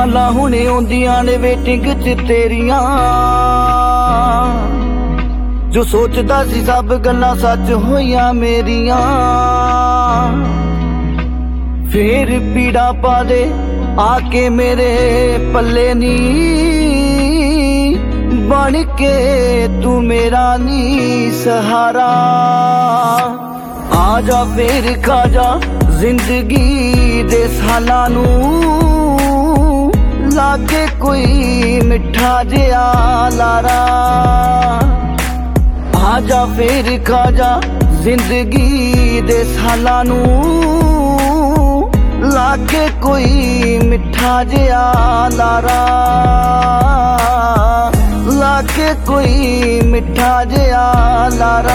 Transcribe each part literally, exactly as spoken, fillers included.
ਕਾਲਾਂ ਹੁਣੇ ਆਉਂਦੀਆਂ ਨੇ ਵੇਟਿੰਗ ਚ ਤੇਰੀਆਂ। ਜੋ ਸੋਚਦਾ ਸੀ ਸਭ ਗੱਲਾਂ ਸੱਚ ਹੋਈਆਂ ਮੇਰੀਆਂ। ਫੇਰ ਪੀੜਾ ਪਾ ਦੇ ਆ ਕੇ ਮੇਰੇ ਪੱਲੇ ਨੀ, ਬਣ ਕੇ ਤੂੰ ਮੇਰਾ ਨੀ ਸਹਾਰਾ। ਆ ਜਾ ਫੇਰ ਖਾ ਜਾ ਜ਼ਿੰਦਗੀ ਦੇ ਸਾਲਾਂ ਨੂੰ, ਲਾ ਕੇ ਕੋਈ ਮਿੱਠਾ ਜਿਹਾ ਲਾਰਾ। ਆ ਜਾ ਫੇਰ ਖਾ ਜਾ ਜ਼ਿੰਦਗੀ ਦੇ ਸਾਲਾਂ ਨੂੰ, ਲਾ ਕੇ ਕੋਈ ਮਿੱਠਾ ਜਿਹਾ ਲਾਰਾ। ਲਾ ਕੇ ਕੋਈ ਮਿੱਠਾ ਜਿਹਾ ਲਾਰਾ।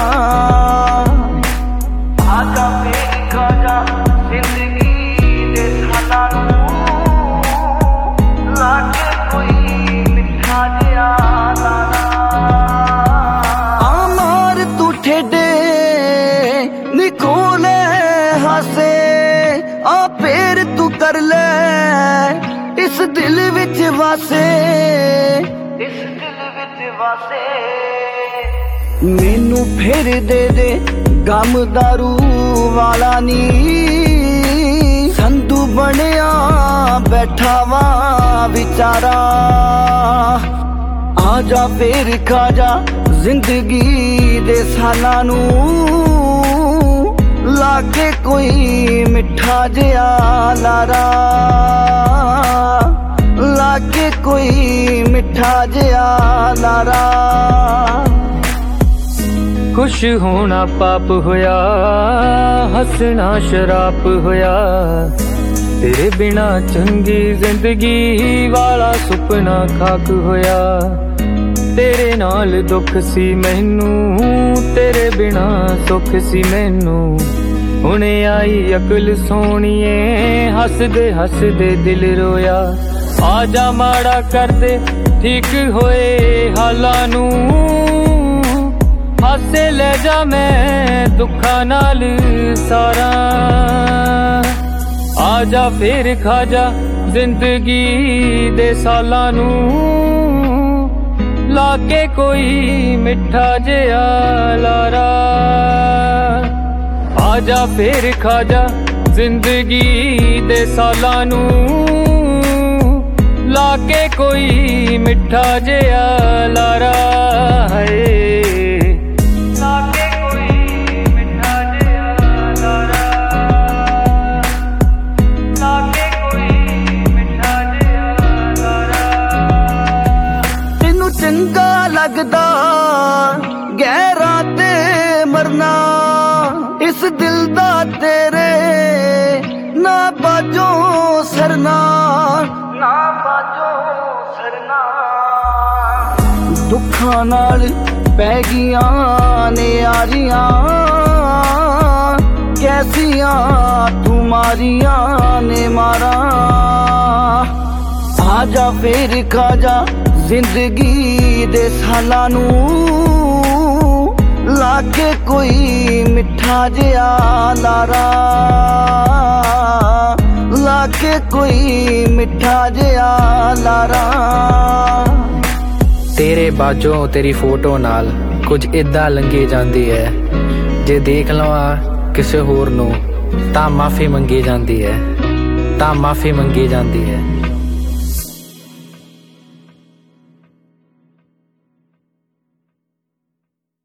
ਆ ਜਾ ਫੇਰ ਖਾ ਜਾ ਜ਼ਿੰਦਗੀ ਦੇ ਸਾਲਾਂ ਨੂੰ, ਲਾ ਕੇ ਕੋਈ ਮਿੱਠਾ ਜਿਹਾ ਲਾਰਾ। ਆ ਮਾਰ ਤੂੰ ਠੇਡੇ ਨਿਕੋਲੇ ਹਾਸੇ, ਆ ਫੇਰ ਤੂੰ ਕਰ ਲੈ ਇਸ ਦਿਲ ਵਿੱਚ ਵਾਸੇ, ਇਸ ਦਿਲ ਵਿੱਚ ਵਾਸੇ। ਮੈਨੂੰ ਫੇਰ ਦੇ ਦੇ ਗਮ ਦਾਰੂ ਵਾਲਾ ਨੀ, ਸੰਧੂ ਬਣਿਆ ਬੈਠਾ ਵਾ ਵਿਚਾਰਾ। ਆ ਜਾ ਫੇਰ ਖਾ ਜਾ ਜ਼ਿੰਦਗੀ ਦੇ ਸਾਲਾਂ ਨੂੰ, ਲਾ ਕੇ ਕੋਈ ਮਿੱਠਾ ਜਿਹਾ ਲਾਰਾ। ਲਾ ਕੇ ਕੋਈ ਮਿੱਠਾ ਜਿਹਾ ਲਾਰਾ। खुश होना पाप होया, हसना शराप होया। तेरे बिना चंगी जिंदगी वाला सुपना खाक होया। तेरे नाल दुख सी मैनू, तेरे बिना सुख सी मैनू। हुणे आई अकल सोहणीए, हसदे हसदे दिल रोया। आजा माड़ा कर दे ठीक होए हालां नू, हासे ले जा मैं दुखा नाल सारा। आ जा फिर खा जा जिंदगी दे सालां नू, ला के कोई मिठा जिहा लारा। आ जा फिर खा जा जिंदगी दे सालां नू, ला के कोई मिठा जिहा लारा। है ਚੰਗਾ ਲੱਗਦਾ ਗਹਿਰਾਂ ਤੇ ਮਰਨਾ, ਇਸ ਦਿਲ ਦਾ ਤੇਰੇ ਨਾ ਬਾਜੋ ਸਰਨਾ, ਨਾ ਬਾਜੋ ਸਰਨਾ। ਦੁੱਖਾਂ ਨਾਲ ਪੈ ਗਈਆਂ ਨੇ ਆਰੀਆਂ, ਕੈਸੀਆਂ ਤੂੰ ਮਾਰੀਆਂ ਨੇ ਮਾਰਾਂ। ਆ ਜਾ ਫੇਰ ਖਾ ਜਾ ਜ਼ਿੰਦਗੀ ਦੇ ਸਾਲਾਂ ਨੂੰ, ਲਾ ਕੇ ਕੋਈ ਮਿੱਠਾ ਜਿਹਾ ਲਾਰਾ। ਲਾ ਕੇ ਕੋਈ ਮਿੱਠਾ ਜਿਹਾ ਲਾਰਾ। ਤੇਰੇ ਬਾਝੋਂ ਤੇਰੀ ਫੋਟੋ ਨਾਲ ਕੁਝ ਇੱਦਾਂ ਲੰਘੀ ਜਾਂਦੀ ਹੈ, ਜੇ ਦੇਖ ਲਵਾਂ ਕਿਸੇ ਹੋਰ ਨੂੰ ਤਾਂ ਮਾਫੀ ਮੰਗੀ ਜਾਂਦੀ ਹੈ, ਤਾਂ ਮਾਫੀ ਮੰਗੀ ਜਾਂਦੀ ਹੈ।